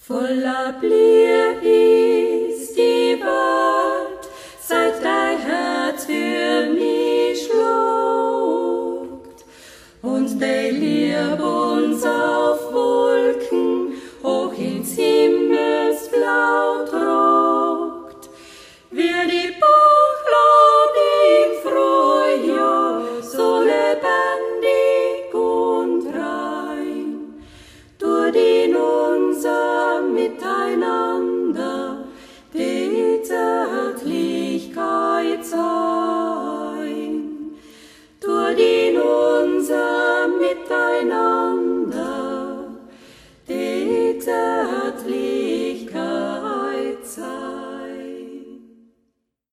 Voller Blier ist die Welt, seit dein Herz für mich schluckt. Und der Lieb uns auf Wolken hoch ins Himmelsblau trockt. Wir die Bachlein im Frühjahr so lebendig